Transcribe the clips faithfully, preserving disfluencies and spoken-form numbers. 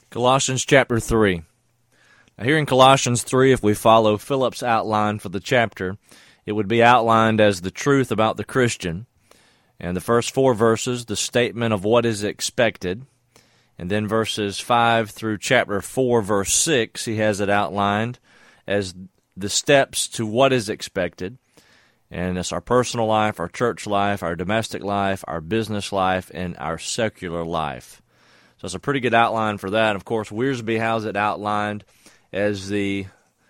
Colossians chapter three. Now here in Colossians three, if we follow Philip's outline for the chapter, it would be outlined as the truth about the Christian. And the first four verses, the statement of what is expected. And then verses five through chapter four, verse six, he has it outlined as the steps to what is expected. And it's our personal life, our church life, our domestic life, our business life, and our secular life. So it's a pretty good outline for that. Of course, Wiersbe has it outlined as the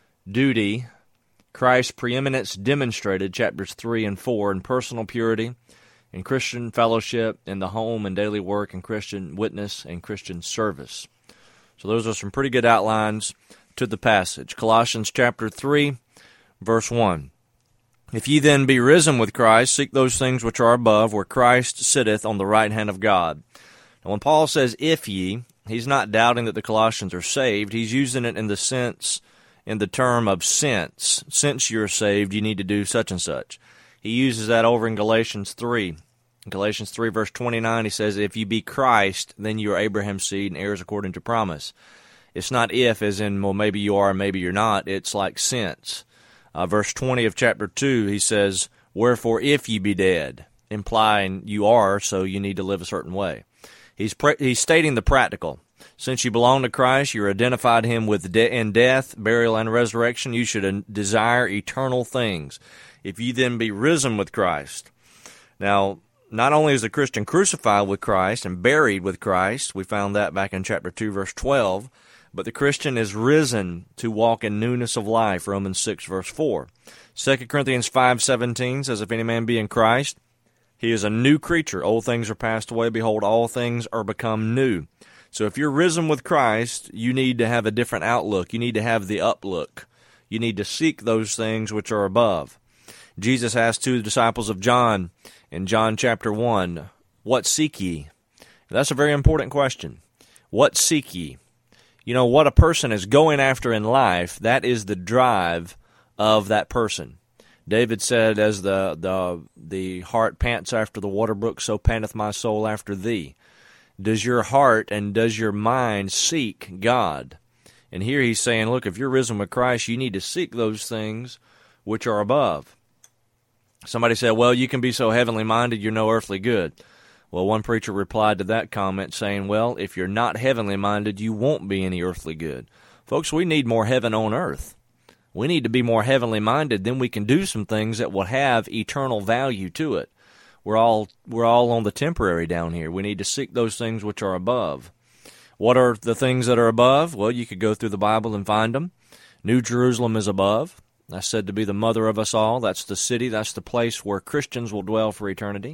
duty, Christ's preeminence demonstrated, chapters three and four, in personal purity, in Christian fellowship, in the home and daily work, in Christian witness, and Christian service. So those are some pretty good outlines to the passage. Colossians chapter three, verse one. If ye then be risen with Christ, seek those things which are above, where Christ sitteth on the right hand of God. Now, when Paul says, if ye, he's not doubting that the Colossians are saved. He's using it in the sense, in the term of since. Since you're saved, you need to do such and such. He uses that over in Galatians three. In Galatians three, verse twenty-nine, he says, if you be Christ, then you are Abraham's seed and heirs according to promise. It's not if, as in, well, maybe you are, maybe you're not. It's like since. Uh, verse twenty of chapter two, he says, wherefore if ye be dead, implying you are, so you need to live a certain way. He's pre- he's stating the practical. Since you belong to Christ, you're identified him with de- in death, burial, and resurrection. You should uh, desire eternal things. If you then be risen with Christ. Now, not only is the Christian crucified with Christ and buried with Christ, we found that back in chapter two, verse twelve, but the Christian is risen to walk in newness of life, Romans six, verse four. Second Corinthians five seventeen says, if any man be in Christ, he is a new creature. Old things are passed away. Behold, all things are become new. So if you're risen with Christ, you need to have a different outlook. You need to have the uplook. You need to seek those things which are above. Jesus asked two disciples of John in John chapter one, what seek ye? That's a very important question. What seek ye? You know, what a person is going after in life, that is the drive of that person. David said, as the, the, the heart pants after the water brook, so panteth my soul after thee. Does your heart and does your mind seek God? And here he's saying, look, if you're risen with Christ, you need to seek those things which are above. Somebody said, well, you can be so heavenly minded, you're no earthly good. Well, one preacher replied to that comment saying, well, if you're not heavenly minded, you won't be any earthly good. Folks, we need more heaven on earth. We need to be more heavenly minded, then we can do some things that will have eternal value to it. We're all we're all on the temporary down here. We need to seek those things which are above. What are the things that are above? Well, you could go through the Bible and find them. New Jerusalem is above. That's said to be the mother of us all. That's the city. That's the place where Christians will dwell for eternity.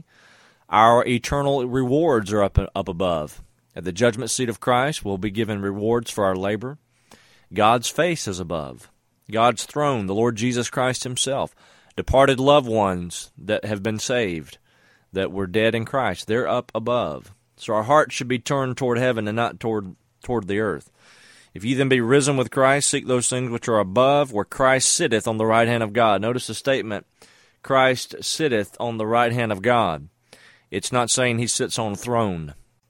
Our eternal rewards are up up above. At the judgment seat of Christ, we'll be given rewards for our labor. God's face is above. God's throne, the Lord Jesus Christ himself, departed loved ones that have been saved, that were dead in Christ, they're up above. So our heart should be turned toward heaven and not toward toward the earth. If ye then be risen with Christ, seek those things which are above, where Christ sitteth on the right hand of God. Notice the statement, Christ sitteth on the right hand of God. It's not saying he sits on a throne.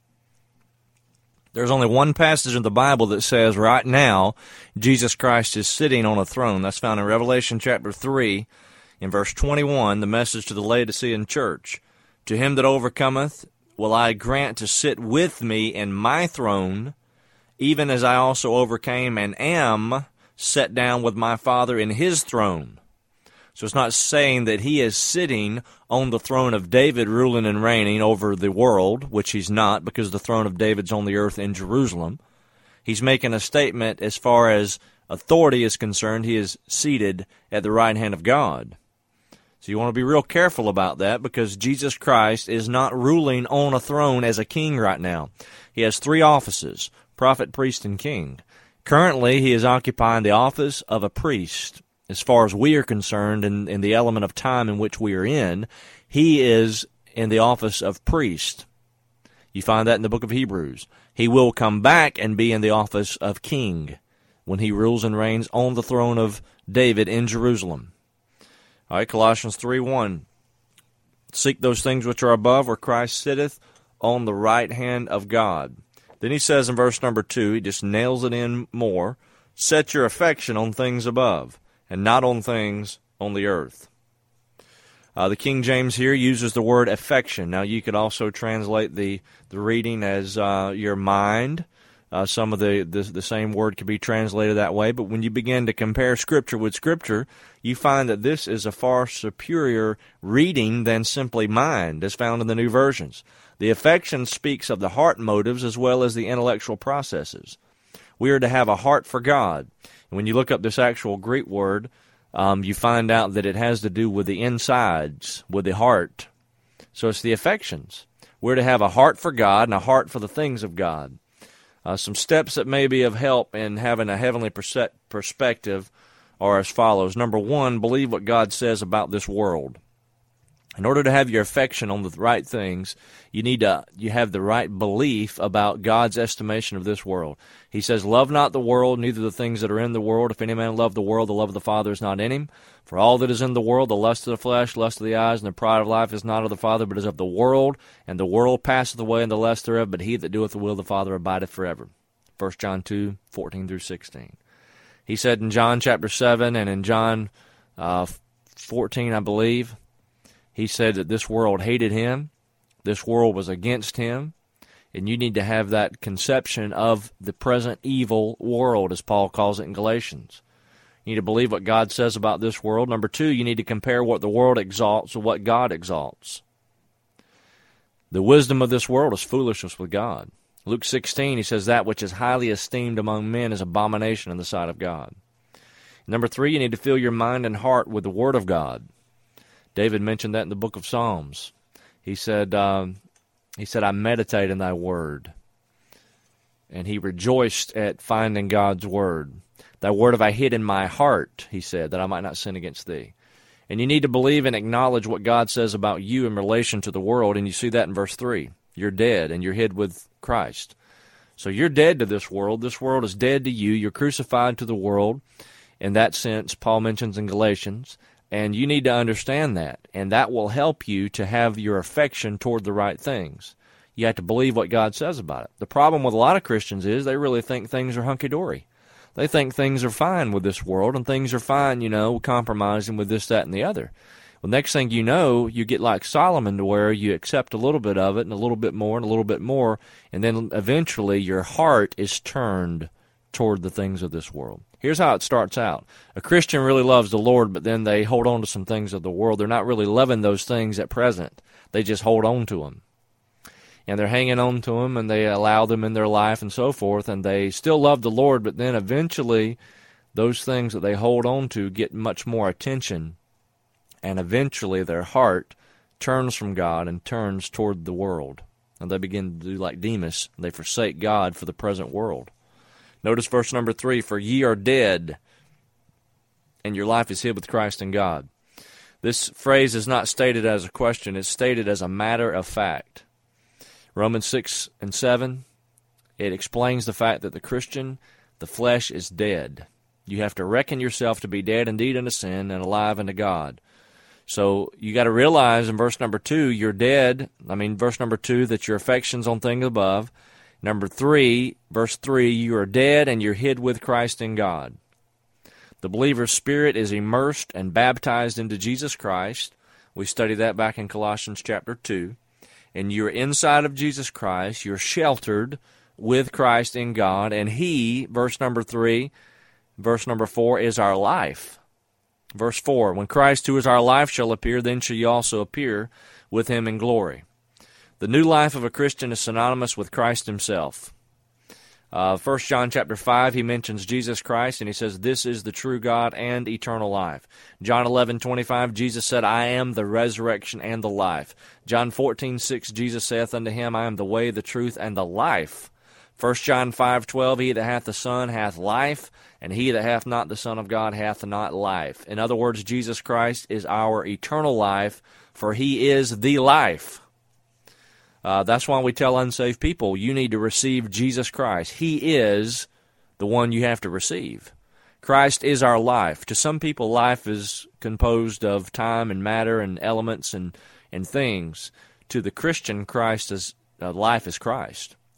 There's only one passage in the Bible that says right now Jesus Christ is sitting on a throne. That's found in Revelation chapter three, in verse twenty-one, the message to the Laodicean church. To him that overcometh will I grant to sit with me in my throne, even as I also overcame and am set down with my Father in his throne. So it's not saying that he is sitting on the throne of David, ruling and reigning over the world, which he's not, because the throne of David's on the earth in Jerusalem. He's making a statement as far as authority is concerned. He is seated at the right hand of God. So you want to be real careful about that, because Jesus Christ is not ruling on a throne as a king right now. He has three offices, prophet, priest, and king. Currently, he is occupying the office of a priest. As far as we are concerned, in, in the element of time in which we are in, he is in the office of priest. You find that in the book of Hebrews. He will come back and be in the office of king when he rules and reigns on the throne of David in Jerusalem. All right, Colossians three one. Seek those things which are above, where Christ sitteth on the right hand of God. Then he says in verse number two, he just nails it in more, set your affection on things above, and not on things on the earth. Uh, the King James here uses the word affection. Now, you could also translate the, the reading as uh, your mind. Uh, some of the, the the same word could be translated that way. But when you begin to compare Scripture with Scripture, you find that this is a far superior reading than simply mind, as found in the new versions. The affection speaks of the heart motives as well as the intellectual processes. We are to have a heart for God. And when you look up this actual Greek word, Um, you find out that it has to do with the insides, with the heart. So it's the affections. We're to have a heart for God and a heart for the things of God. Uh, some steps that may be of help in having a heavenly perse- perspective are as follows. Number one, believe what God says about this world. In order to have your affection on the right things, you need to you have the right belief about God's estimation of this world. He says, love not the world, neither the things that are in the world. If any man love the world, the love of the Father is not in him. For all that is in the world, the lust of the flesh, lust of the eyes, and the pride of life is not of the Father, but is of the world. And the world passeth away, and the lust thereof, but he that doeth the will of the Father abideth forever. First John two, fourteen through sixteen. He said in John chapter seven and in John uh, fourteen, I believe, he said that this world hated him, this world was against him, and you need to have that conception of the present evil world, as Paul calls it in Galatians. You need to believe what God says about this world. Number two, you need to compare what the world exalts with what God exalts. The wisdom of this world is foolishness with God. Luke sixteen, he says, that which is highly esteemed among men is abomination in the sight of God. Number three, you need to fill your mind and heart with the Word of God. David mentioned that in the book of Psalms. He said, um, he said, I meditate in thy word. And he rejoiced at finding God's word. Thy word have I hid in my heart, he said, that I might not sin against thee. And you need to believe and acknowledge what God says about you in relation to the world, and you see that in verse three. You're dead, and you're hid with Christ. So you're dead to this world. This world is dead to you. You're crucified to the world. In that sense, Paul mentions in Galatians. And you need to understand that, and that will help you to have your affection toward the right things. You have to believe what God says about it. The problem with a lot of Christians is they really think things are hunky-dory. They think things are fine with this world, and things are fine, you know, compromising with this, that, and the other. Well, next thing you know, you get like Solomon to where you accept a little bit of it and a little bit more and a little bit more, and then eventually your heart is turned toward the things of this world. Here's how it starts out. A Christian really loves the Lord, but then they hold on to some things of the world. They're not really loving those things at present. They just hold on to them. And they're hanging on to them, and they allow them in their life and so forth, and they still love the Lord, but then eventually those things that they hold on to get much more attention, and eventually their heart turns from God and turns toward the world. And they begin to do like Demas. They forsake God for the present world. Notice verse number three, for ye are dead, and your life is hid with Christ in God. This phrase is not stated as a question, it's stated as a matter of fact. Romans six and seven, it explains the fact that the Christian, the flesh is dead. You have to reckon yourself to be dead indeed unto sin and alive unto God. So you got to realize in verse number two, you're dead. I mean, verse number two, that your affection's on things above. Number three, verse three, you are dead and you're hid with Christ in God. The believer's spirit is immersed and baptized into Jesus Christ. We studied that back in Colossians chapter two. And you're inside of Jesus Christ. You're sheltered with Christ in God. And He, verse number three, verse number four, is our life. Verse four, when Christ, who is our life, shall appear, then shall ye also appear with Him in glory. The new life of a Christian is synonymous with Christ Himself. Uh, First John chapter five, he mentions Jesus Christ, and he says, this is the true God and eternal life. John eleven twenty-five, Jesus said, I am the resurrection and the life. John fourteen six, Jesus saith unto him, I am the way, the truth, and the life. First John five twelve, he that hath the Son hath life, and he that hath not the Son of God hath not life. In other words, Jesus Christ is our eternal life, for He is the life. Uh, that's why we tell unsaved people, you need to receive Jesus Christ. He is the one you have to receive. Christ is our life. To some people, life is composed of time and matter and elements and, and things. To the Christian, Christ is uh, life is Christ.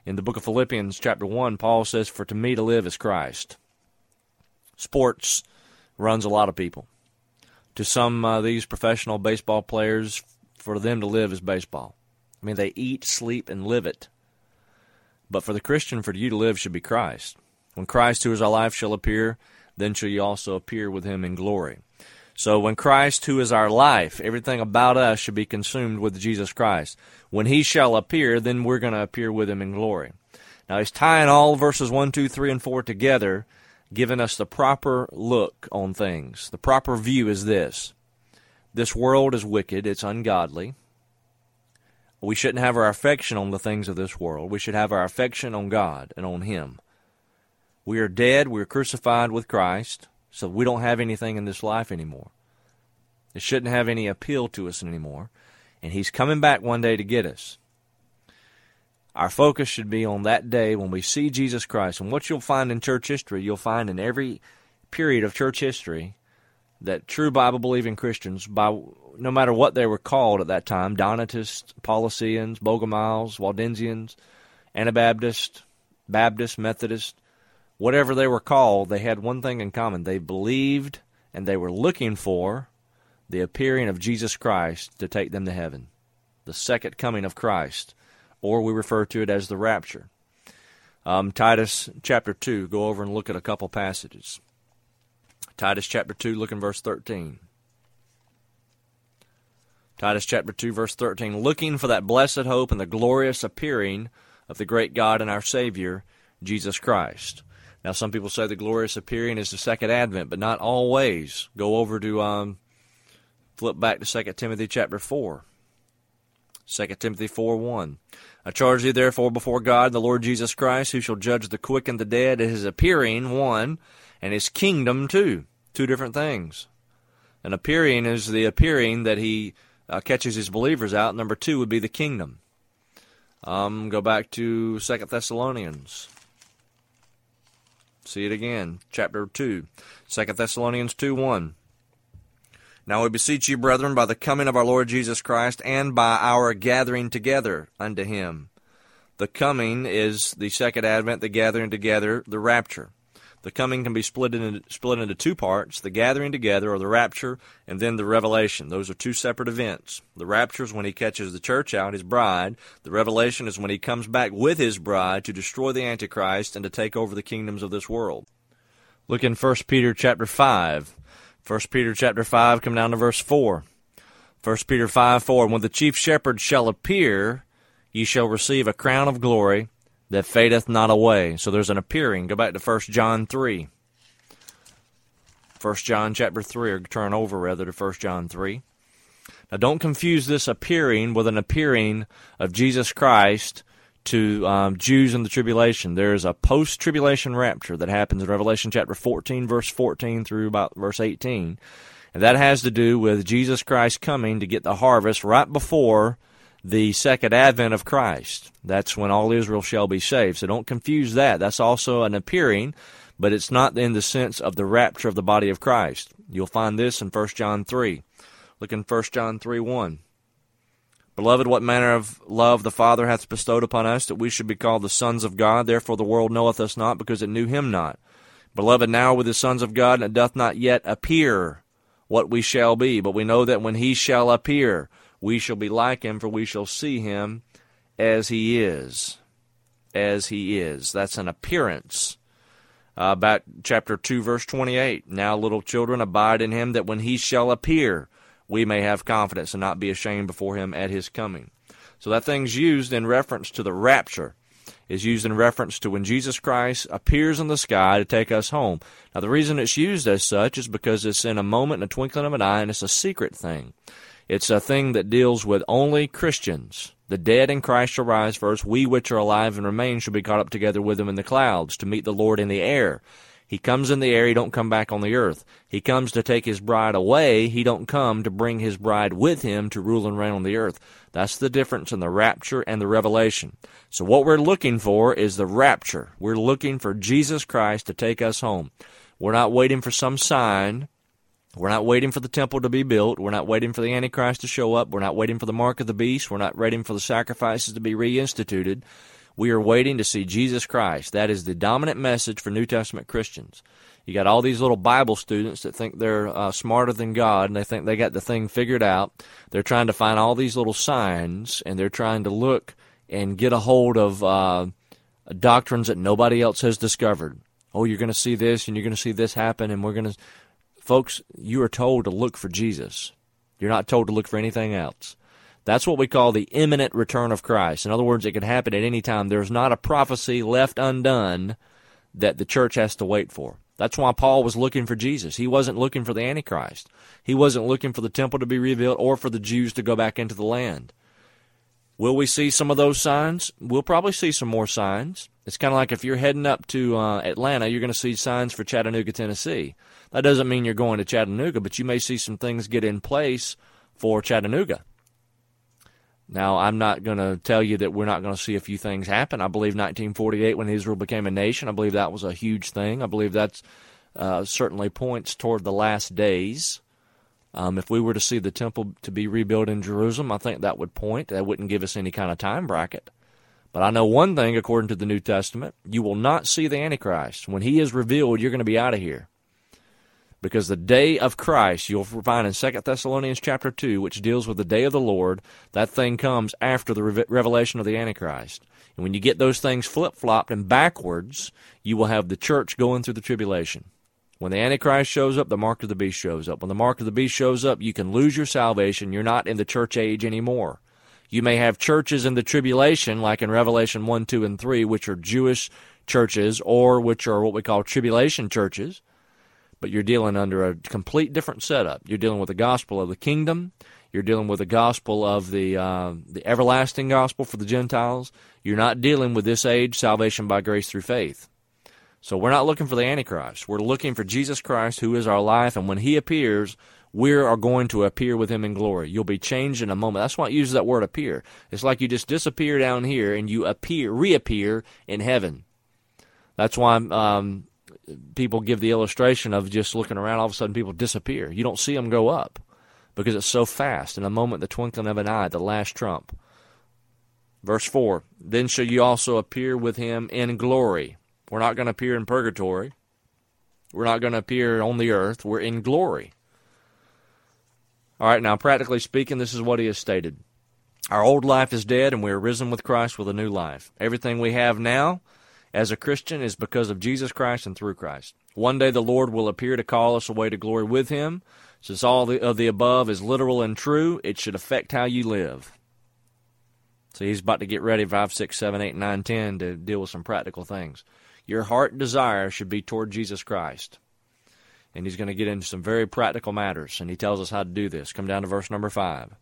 In the book of Philippians chapter one, Paul says, "For to me to live is Christ." Sports runs a lot of people. To some, uh, these professional baseball players, for them to live is baseball. I mean, they eat, sleep, and live it. But for the Christian, for you to live should be Christ. When Christ, who is our life, shall appear, then shall you also appear with him in glory. So when Christ, who is our life, everything about us should be consumed with Jesus Christ. When he shall appear, then we're going to appear with him in glory. Now he's tying all verses one, two, three, and four together, giving us the proper look on things. The proper view is this. This world is wicked. It's ungodly. We shouldn't have our affection on the things of this world. We should have our affection on God and on him. We are dead. We're crucified with Christ. So we don't have anything in this life anymore. It shouldn't have any appeal to us anymore. And he's coming back one day to get us. Our focus should be on that day when we see Jesus Christ. And what you'll find in church history, you'll find in every period of church history that true Bible-believing Christians, by no matter what they were called at that time, Donatists, Paulicians, Bogomiles, Waldensians, Anabaptists, Baptists, Methodists, whatever they were called, they had one thing in common. They believed and they were looking for the appearing of Jesus Christ to take them to heaven, the second coming of Christ, or we refer to it as the rapture. Um, Titus chapter two, go over and look at a couple passages. Titus chapter two, look in verse thirteen. Titus chapter two, verse thirteen, looking for that blessed hope and the glorious appearing of the great God and our Savior, Jesus Christ. Now, some people say the glorious appearing is the second advent, but not always. Go over to, um, flip back to Second Timothy chapter four. Second Timothy four one. I charge thee therefore before God, the Lord Jesus Christ, who shall judge the quick and the dead, at his appearing, one, and his kingdom, two. Two different things. An appearing is the appearing that he uh, catches his believers out. Number two would be the kingdom. Um, go back to Second Thessalonians. See it again, chapter two, Second Thessalonians two one. Now we beseech you, brethren, by the coming of our Lord Jesus Christ, and by our gathering together unto him. The coming is the second advent, the gathering together, the rapture. The coming can be split into, split into two parts, the gathering together, or the rapture, and then the revelation. Those are two separate events. The rapture is when he catches the church out, his bride. The revelation is when he comes back with his bride to destroy the Antichrist and to take over the kingdoms of this world. Look in First Peter chapter five. First Peter chapter five, come down to verse four. First Peter five four, when the chief shepherd shall appear, ye shall receive a crown of glory that fadeth not away. So there's an appearing. Go back to First John three. First John chapter three, or turn over rather to First John three. Now don't confuse this appearing with an appearing of Jesus Christ to um, Jews in the tribulation. There's a post-tribulation rapture that happens in Revelation chapter fourteen, verse fourteen through about verse eighteen. And that has to do with Jesus Christ coming to get the harvest right before the second advent of Christ. That's when all Israel shall be saved. So don't confuse that. That's also an appearing, but it's not in the sense of the rapture of the body of Christ. You'll find this in First John three. Look in First John three one. Beloved, what manner of love the Father hath bestowed upon us, that we should be called the sons of God. Therefore the world knoweth us not, because it knew him not. Beloved, now we're the sons of God, and it doth not yet appear what we shall be. But we know that when he shall appear, we shall be like him, for we shall see him as he is. As he is. That's an appearance. Uh, back chapter two, verse twenty-eight. Now, little children, abide in him, that when he shall appear, we may have confidence and not be ashamed before him at his coming. So that thing's used in reference to the rapture. Is used in reference to when Jesus Christ appears in the sky to take us home. Now, the reason it's used as such is because it's in a moment, in a twinkling of an eye, and it's a secret thing. It's a thing that deals with only Christians. The dead in Christ shall rise first. We which are alive and remain shall be caught up together with them in the clouds to meet the Lord in the air. He comes in the air. He don't come back on the earth. He comes to take his bride away. He don't come to bring his bride with him to rule and reign on the earth. That's the difference in the rapture and the revelation. So what we're looking for is the rapture. We're looking for Jesus Christ to take us home. We're not waiting for some sign. We're not waiting for the temple to be built. We're not waiting for the Antichrist to show up. We're not waiting for the mark of the beast. We're not waiting for the sacrifices to be reinstituted. We are waiting to see Jesus Christ. That is the dominant message for New Testament Christians. You got all these little Bible students that think they're uh, smarter than God, and they think they got the thing figured out. They're trying to find all these little signs, and they're trying to look and get a hold of uh, doctrines that nobody else has discovered. Oh, you're going to see this, and you're going to see this happen, and we're going to... Folks, you are told to look for Jesus. You're not told to look for anything else. That's what we call the imminent return of Christ. In other words, it could happen at any time. There's not a prophecy left undone that the church has to wait for. That's why Paul was looking for Jesus. He wasn't looking for the Antichrist. He wasn't looking for the temple to be rebuilt or for the Jews to go back into the land. Will we see some of those signs? We'll probably see some more signs. It's kind of like if you're heading up to uh, Atlanta, you're going to see signs for Chattanooga, Tennessee. That doesn't mean you're going to Chattanooga, but you may see some things get in place for Chattanooga. Now, I'm not going to tell you that we're not going to see a few things happen. I believe nineteen forty-eight, when Israel became a nation, I believe that was a huge thing. I believe that uh, certainly points toward the last days. Um, if we were to see the temple to be rebuilt in Jerusalem, I think that would point. That wouldn't give us any kind of time bracket. But I know one thing, according to the New Testament, you will not see the Antichrist. When he is revealed, you're going to be out of here. Because the day of Christ, you'll find in Second Thessalonians chapter two, which deals with the day of the Lord, that thing comes after the revelation of the Antichrist. And when you get those things flip-flopped and backwards, you will have the church going through the tribulation. When the Antichrist shows up, the mark of the beast shows up. When the mark of the beast shows up, you can lose your salvation. You're not in the church age anymore. You may have churches in the tribulation, like in Revelation one, two, and three, which are Jewish churches, or which are what we call tribulation churches. But you're dealing under a complete different setup. You're dealing with the gospel of the kingdom. You're dealing with the gospel of the uh, the everlasting gospel for the Gentiles. You're not dealing with this age, salvation by grace through faith. So we're not looking for the Antichrist. We're looking for Jesus Christ, who is our life, and when he appears, we are going to appear with him in glory. You'll be changed in a moment. That's why it uses that word appear. It's like you just disappear down here and you appear, reappear in heaven. That's why um, people give the illustration of just looking around, all of a sudden people disappear. You don't see them go up because it's so fast. In a moment, the twinkling of an eye, the last trump. Verse four, then shall you also appear with him in glory. We're not going to appear in purgatory. We're not going to appear on the earth. We're in glory. All right, now practically speaking, this is what he has stated. Our old life is dead, and we are risen with Christ with a new life. Everything we have now as a Christian is because of Jesus Christ and through Christ. One day the Lord will appear to call us away to glory with him. Since all the, of the above is literal and true, it should affect how you live. So he's about to get ready, five, six, seven, eight, nine, ten, to deal with some practical things. Your heart desire should be toward Jesus Christ. And he's going to get into some very practical matters, and he tells us how to do this. Come down to verse number five.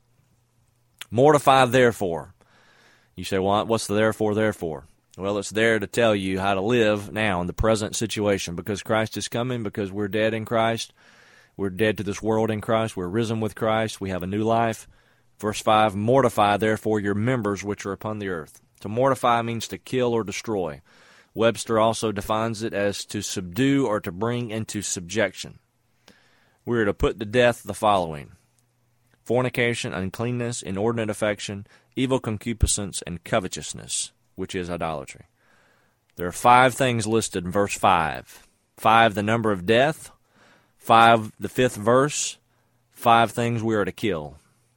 Mortify therefore. You say, well, what's the therefore, therefore? Well, it's there to tell you how to live now in the present situation, because Christ is coming, because we're dead in Christ. We're dead to this world in Christ. We're risen with Christ. We have a new life. Verse five, mortify therefore your members which are upon the earth. To mortify means to kill or destroy. Webster also defines it as to subdue or to bring into subjection. We are to put to death the following: fornication, uncleanness, inordinate affection, evil concupiscence, and covetousness, which is idolatry. There are five things listed in verse five. Five, the number of death. Five, the fifth verse. Five things we are to kill.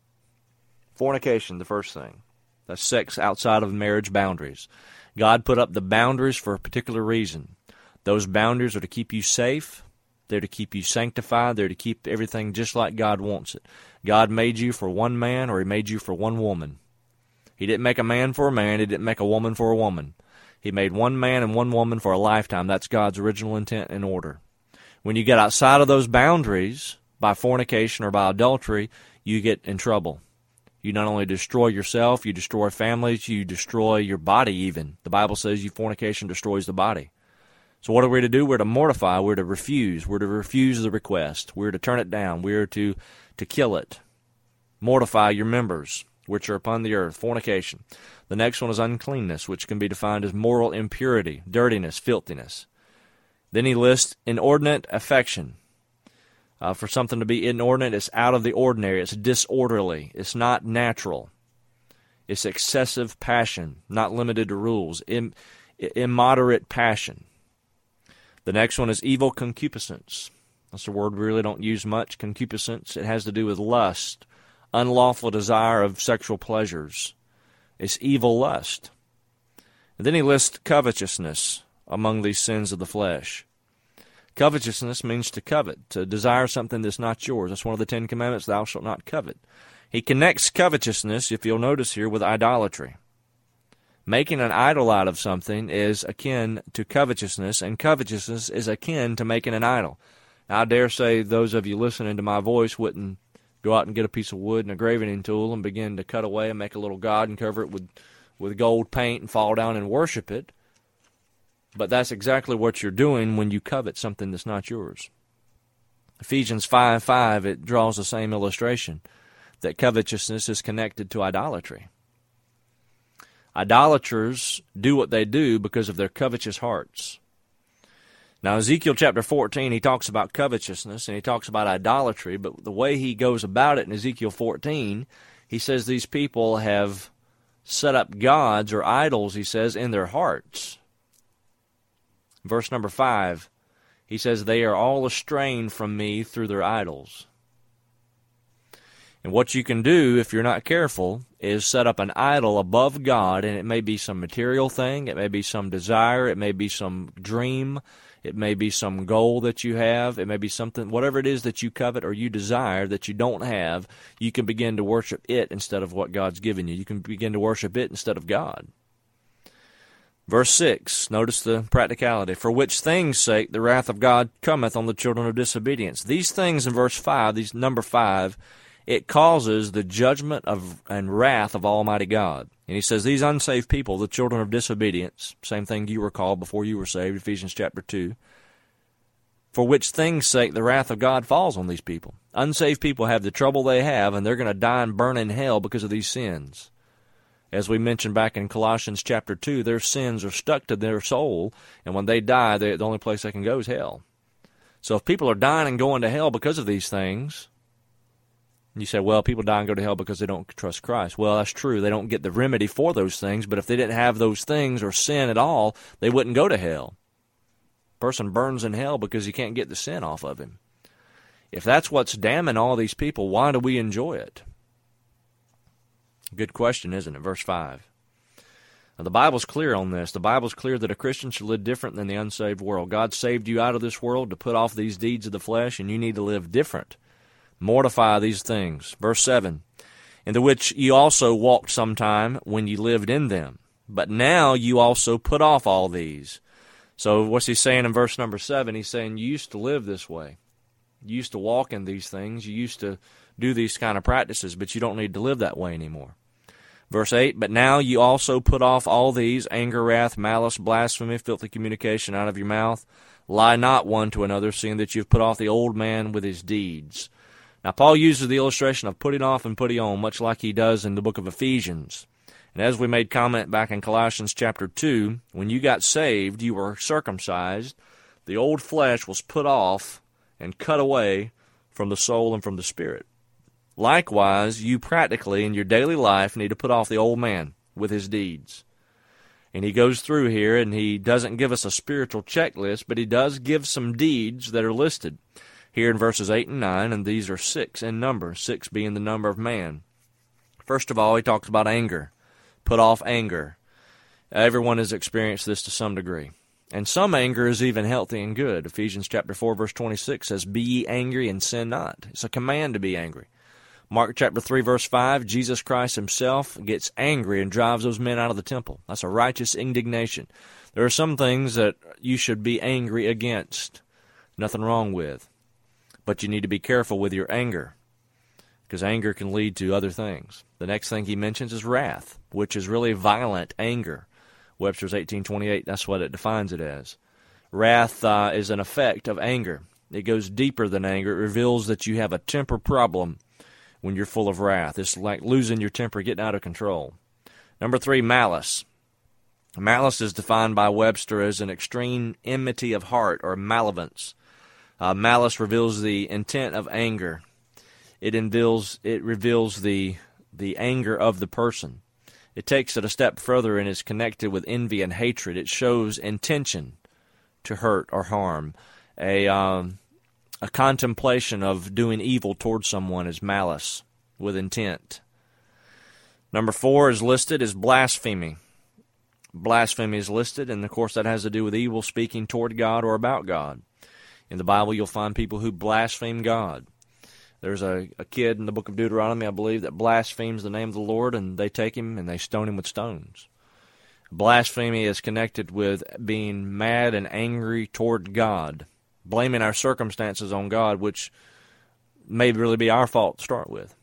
Fornication, the first thing. That's sex outside of marriage boundaries. God put up the boundaries for a particular reason. Those boundaries are to keep you safe. They're to keep you sanctified. They're to keep everything just like God wants it. God made you for one man, or he made you for one woman. He didn't make a man for a man. He didn't make a woman for a woman. He made one man and one woman for a lifetime. That's God's original intent and order. When you get outside of those boundaries by fornication or by adultery, you get in trouble. You not only destroy yourself, you destroy families, you destroy your body even. The Bible says you fornication destroys the body. So what are we to do? We're to mortify. We're to refuse. We're to refuse the request. We're to turn it down. We're to, to kill it. Mortify your members, which are upon the earth. Fornication. The next one is uncleanness, which can be defined as moral impurity, dirtiness, filthiness. Then he lists inordinate affection. Uh, for something to be inordinate, it's out of the ordinary. It's disorderly. It's not natural. It's excessive passion, not limited to rules. Im- immoderate passion. The next one is evil concupiscence. That's a word we really don't use much, concupiscence. It has to do with lust, unlawful desire of sexual pleasures. It's evil lust. And then he lists covetousness among these sins of the flesh. Covetousness means to covet, to desire something that's not yours. That's one of the Ten Commandments, thou shalt not covet. He connects covetousness, if you'll notice here, with idolatry. Making an idol out of something is akin to covetousness, and covetousness is akin to making an idol. Now, I dare say those of you listening to my voice wouldn't go out and get a piece of wood and a graving tool and begin to cut away and make a little god and cover it with, with gold paint and fall down and worship it. But that's exactly what you're doing when you covet something that's not yours. Ephesians five five, it draws the same illustration, that covetousness is connected to idolatry. Idolaters do what they do because of their covetous hearts. Now, Ezekiel chapter fourteen, he talks about covetousness and he talks about idolatry, but the way he goes about it in Ezekiel fourteen, he says these people have set up gods or idols, he says, in their hearts. Verse number five, he says, they are all estranged from me through their idols. And what you can do, if you're not careful, is set up an idol above God, and it may be some material thing, it may be some desire, it may be some dream, it may be some goal that you have, it may be something, whatever it is that you covet or you desire that you don't have, you can begin to worship it instead of what God's given you. You can begin to worship it instead of God. Verse six, notice the practicality. For which things' sake the wrath of God cometh on the children of disobedience. These things in verse five, these number five, it causes the judgment of and wrath of Almighty God. And he says, these unsaved people, the children of disobedience, same thing you were called before you were saved, Ephesians chapter two, for which things' sake the wrath of God falls on these people. Unsaved people have the trouble they have, and they're going to die and burn in hell because of these sins. As we mentioned back in Colossians chapter two, their sins are stuck to their soul, and when they die, they, the only place they can go is hell. So if people are dying and going to hell because of these things, you say, well, people die and go to hell because they don't trust Christ. Well, that's true. They don't get the remedy for those things, but if they didn't have those things or sin at all, they wouldn't go to hell. A person burns in hell because you can't get the sin off of him. If that's what's damning all these people, why do we enjoy it? Good question, isn't it? Verse five. Now, the Bible's clear on this. The Bible's clear that a Christian should live different than the unsaved world. God saved you out of this world to put off these deeds of the flesh, and you need to live different. Mortify these things. Verse seven. In the which ye also walked sometime when ye lived in them. But now you also put off all these. So what's he saying in verse number seven? He's saying you used to live this way. You used to walk in these things. You used to do these kind of practices, but you don't need to live that way anymore. Verse eight, but now you also put off all these, anger, wrath, malice, blasphemy, filthy communication out of your mouth. Lie not one to another, seeing that you've put off the old man with his deeds. Now, Paul uses the illustration of putting off and putting on, much like he does in the book of Ephesians. And as we made comment back in Colossians chapter two, when you got saved, you were circumcised. The old flesh was put off and cut away from the soul and from the spirit. Likewise, you practically in your daily life need to put off the old man with his deeds. And he goes through here, and he doesn't give us a spiritual checklist, but he does give some deeds that are listed here in verses eight and nine, and these are six in number, six being the number of man. First of all, he talks about anger. Put off anger. Everyone has experienced this to some degree. And some anger is even healthy and good. Ephesians chapter four, verse twenty-six says, be ye angry and sin not. It's a command to be angry. Mark chapter three, verse five, Jesus Christ himself gets angry and drives those men out of the temple. That's a righteous indignation. There are some things that you should be angry against. Nothing wrong with. But you need to be careful with your anger, because anger can lead to other things. The next thing he mentions is wrath, which is really violent anger. Webster's eighteen twenty-eight, that's what it defines it as. Wrath uh, is an effect of anger. It goes deeper than anger. It reveals that you have a temper problem when you're full of wrath. It's like losing your temper, getting out of control. Number three, malice. Malice is defined by Webster as an extreme enmity of heart or malevolence. Uh, malice reveals the intent of anger. It reveals, it reveals the, the anger of the person. It takes it a step further and is connected with envy and hatred. It shows intention to hurt or harm. A, um, a contemplation of doing evil towards someone is malice with intent. Number four is listed as blasphemy. Blasphemy is listed, and of course that has to do with evil speaking toward God or about God. In the Bible, you'll find people who blaspheme God. There's a, a kid in the book of Deuteronomy, I believe, that blasphemes the name of the Lord, and they take him and they stone him with stones. Blasphemy is connected with being mad and angry toward God, blaming our circumstances on God, which may really be our fault to start with.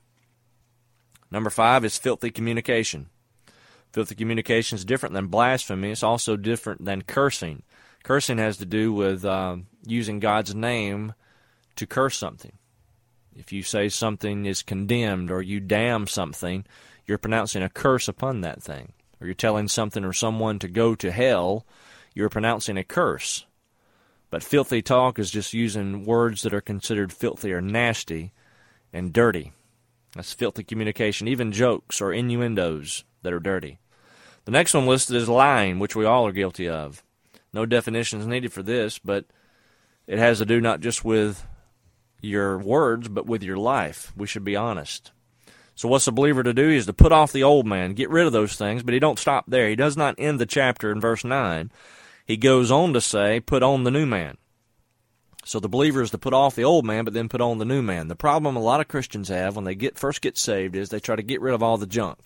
Number five is filthy communication. Filthy communication is different than blasphemy. It's also different than cursing. Cursing has to do with uh, using God's name to curse something. If you say something is condemned or you damn something, you're pronouncing a curse upon that thing. Or you're telling something or someone to go to hell, you're pronouncing a curse. But filthy talk is just using words that are considered filthy or nasty and dirty. That's filthy communication. Even jokes or innuendos that are dirty. The next one listed is lying, which we all are guilty of. No definition is needed for this, but it has to do not just with your words, but with your life. We should be honest. So what's the believer to do? He is to put off the old man, get rid of those things, but he don't stop there. He does not end the chapter in verse nine. He goes on to say, put on the new man. So the believer is to put off the old man, but then put on the new man. The problem a lot of Christians have when they get first get saved is they try to get rid of all the junk.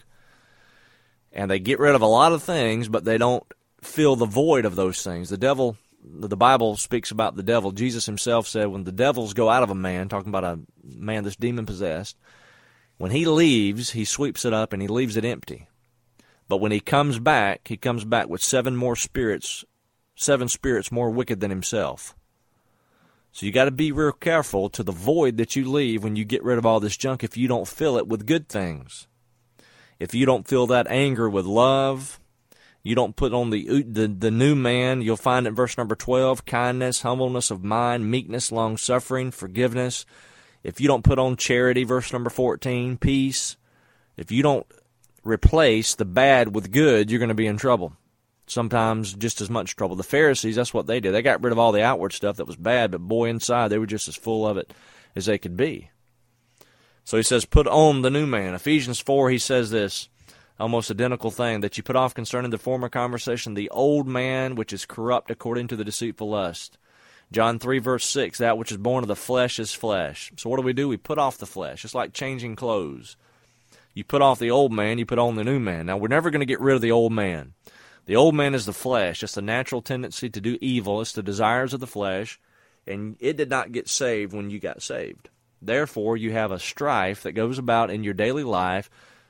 And they get rid of a lot of things, but they don't fill the void of those things. The devil, the Bible speaks about the devil. Jesus himself said when the devils go out of a man, talking about a man that's demon-possessed, when he leaves, he sweeps it up and he leaves it empty. But when he comes back, he comes back with seven more spirits, seven spirits more wicked than himself. So you got to be real careful to the void that you leave when you get rid of all this junk if you don't fill it with good things. If you don't fill that anger with love, you don't put on the, the the new man. You'll find in verse number twelve, kindness, humbleness of mind, meekness, long-suffering, forgiveness. If you don't put on charity, verse number fourteen, peace. If you don't replace the bad with good, you're going to be in trouble. Sometimes just as much trouble. The Pharisees, that's what they did. They got rid of all the outward stuff that was bad, but boy, inside they were just as full of it as they could be. So he says, put on the new man. Ephesians four, he says this, almost identical thing, that you put off concerning the former conversation, the old man which is corrupt according to the deceitful lust. John three, verse six, that which is born of the flesh is flesh. So what do we do? We put off the flesh. It's like changing clothes. You put off the old man, you put on the new man. Now, we're never going to get rid of the old man. The old man is the flesh. It's the natural tendency to do evil. It's the desires of the flesh, and it did not get saved when you got saved. Therefore, you have a strife that goes about in your daily life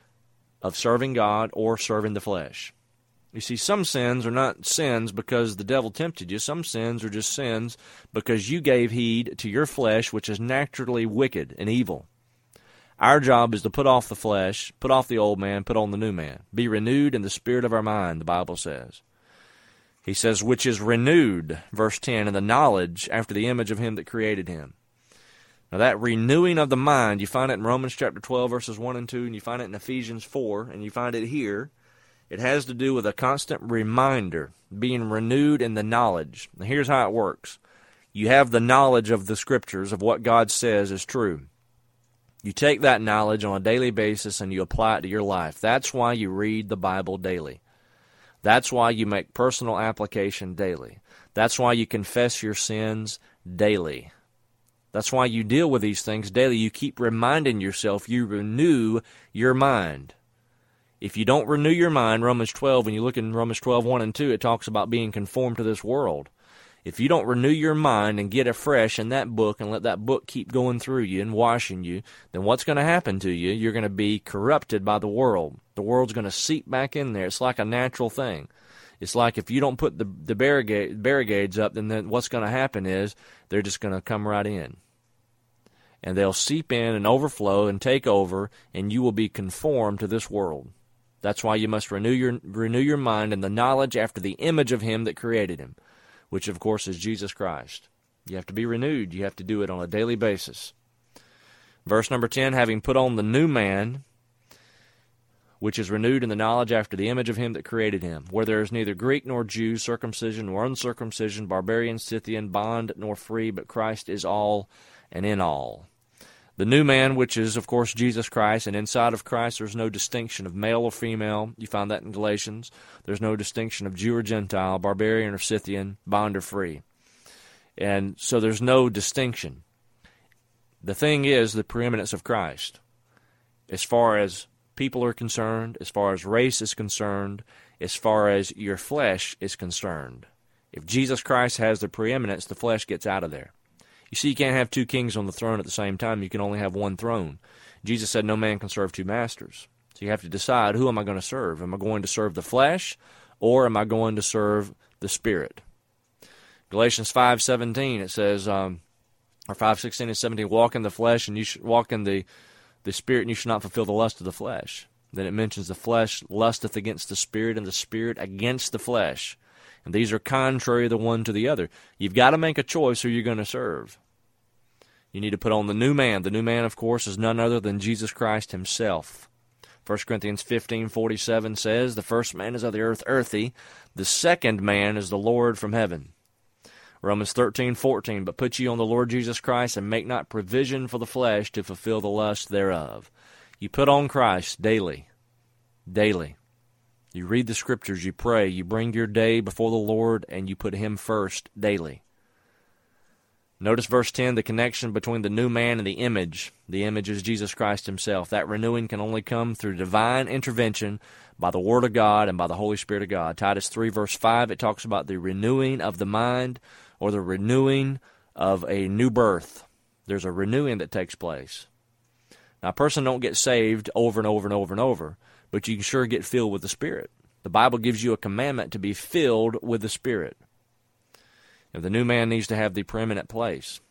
of serving God or serving the flesh. You see, some sins are not sins because the devil tempted you. Some sins are just sins because you gave heed to your flesh, which is naturally wicked and evil. Our job is to put off the flesh, put off the old man, put on the new man. Be renewed in the spirit of our mind, the Bible says. He says, which is renewed, verse ten, in the knowledge after the image of him that created him. Now that renewing of the mind, you find it in Romans chapter twelve, verses one and two, and you find it in Ephesians four, and you find it here. It has to do with a constant reminder, being renewed in the knowledge. Now here's how it works. You have the knowledge of the Scriptures, of what God says is true. You take that knowledge on a daily basis and you apply it to your life. That's why you read the Bible daily. That's why you make personal application daily. That's why you confess your sins daily. That's why you deal with these things daily. You keep reminding yourself, you renew your mind. If you don't renew your mind, Romans twelve, when you look in Romans twelve, one and two, it talks about being conformed to this world. If you don't renew your mind and get afresh in that book and let that book keep going through you and washing you, then what's going to happen to you? You're going to be corrupted by the world. The world's going to seep back in there. It's like a natural thing. It's like if you don't put the, the barricade, barricades up, then, then what's going to happen is they're just going to come right in. And they'll seep in and overflow and take over, and you will be conformed to this world. That's why you must renew your renew your mind in the knowledge after the image of him that created him, which, of course, is Jesus Christ. You have to be renewed. You have to do it on a daily basis. Verse number ten, having put on the new man, which is renewed in the knowledge after the image of him that created him, where there is neither Greek nor Jew, circumcision nor uncircumcision, barbarian, Scythian, bond nor free, but Christ is all and in all. The new man, which is, of course, Jesus Christ, and inside of Christ there's no distinction of male or female. You find that in Galatians. There's no distinction of Jew or Gentile, barbarian or Scythian, bond or free. And so there's no distinction. The thing is the preeminence of Christ. As far as people are concerned, as far as race is concerned, as far as your flesh is concerned. If Jesus Christ has the preeminence, the flesh gets out of there. You see, you can't have two kings on the throne at the same time. You can only have one throne. Jesus said no man can serve two masters. So you have to decide, who am I going to serve? Am I going to serve the flesh, or am I going to serve the Spirit? Galatians five seventeen, it says, um, or five sixteen and seventeen, walk in the flesh, and you should walk in the, the Spirit, and you should not fulfill the lust of the flesh. Then it mentions the flesh lusteth against the Spirit, and the Spirit against the flesh. And these are contrary the one to the other. You've got to make a choice who you're going to serve. You need to put on the new man. The new man, of course, is none other than Jesus Christ himself. First Corinthians fifteen forty-seven says, the first man is of the earth, earthy. The second man is the Lord from heaven. Romans thirteen fourteen, but put ye on the Lord Jesus Christ, and make not provision for the flesh to fulfill the lust thereof. You put on Christ daily. Daily. You read the Scriptures, you pray, you bring your day before the Lord, and you put him first daily. Notice verse ten, the connection between the new man and the image. The image is Jesus Christ himself. That renewing can only come through divine intervention by the Word of God and by the Holy Spirit of God. Titus three, verse five, it talks about the renewing of the mind, or the renewing of a new birth. There's a renewing that takes place. Now, a person don't get saved over and over and over and over, but you can sure get filled with the Spirit. The Bible gives you a commandment to be filled with the Spirit. Now, the new man needs to have the preeminent place.